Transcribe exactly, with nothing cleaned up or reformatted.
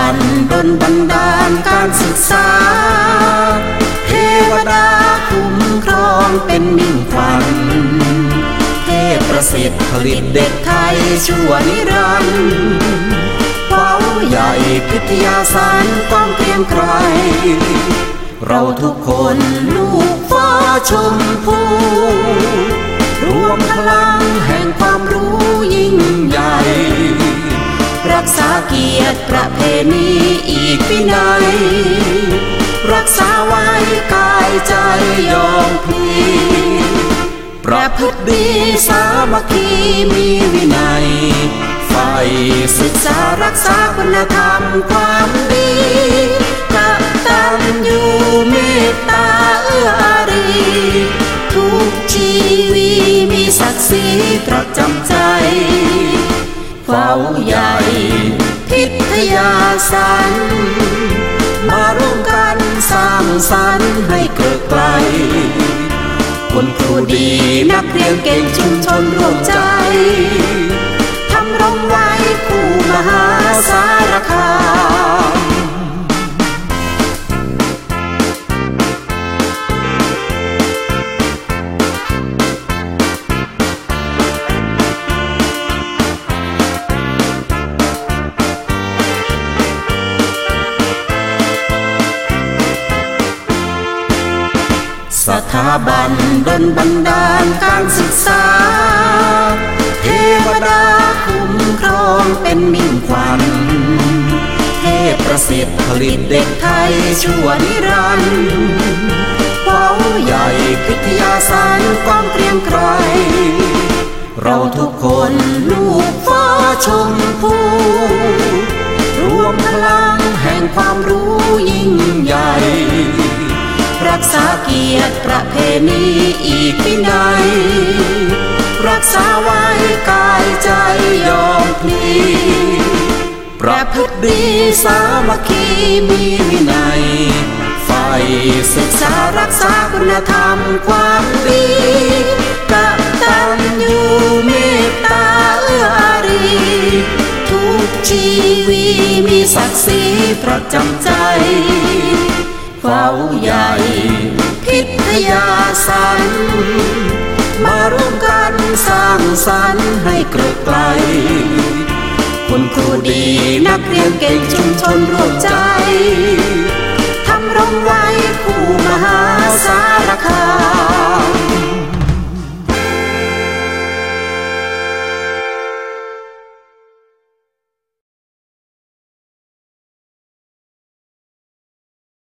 นดลบันดาลการศึกษาเทวดาคุ้มครองเป็นมิ่งขวัญเทพประสิทธิ์ผลิตเด็กไทยชั่วนิรันดร์เว้าใหญ่พิทยาสารต้องเกรียงไกรเราทุกคนลูกฟ้าชมพูรวมพลังแห่งความรู้ยิ่งใหญ่รักษาเกียรติประเพณีอีกวินัยรักษาไว้กายใจยอมพลีประพฤติดีสามัคคีมีวินัยใฝ่ศึกษารักษาคุณธรรมความดีกตัญญูเมตตาเอื้ออารีทุกชีวิตมีศักดิ์ศรีประจำใจเฝ้าใหญ่พิทยาสารมาร่วมกันสร้างสรรค์ให้เกิดไกลคนครูดีนักเรียนเก่งชุมชนร่วมใจทำรงไว้คู่มหาสารคามสถาบันดลบันดาลการศึกษาเทวดาคุ้มครองเป็นมิ่งขวัญเทพประสิทธิ์ผลิตเด็กไทยชั่วนิรันดร์เว้าใหญ่พิทยาสารความเกรียงไกรเราทุกคนลูกฟ้าชมพูรวมพลังแห่งความรู้ยิ่งใหญ่รักษาเกียรติประเพณีอีกวินัยรักษาไว้กายใจยอมพลีประพฤติดีสามัคคีมีวินัยใฝ่ศึกษารักษาคุณธรรมความดีกตัญญูเมตตาเอื้ออารีทุกชีวิตมีศักดิ์ศรีประจำใจเฝ้าใหญ่พิทยาสารมาร่วมกันสร้างสรรค์ให้เกิดไกลคุณครูดีนักเรียนเก่งชุมชนร่วมใจทำรงไว้คู่ม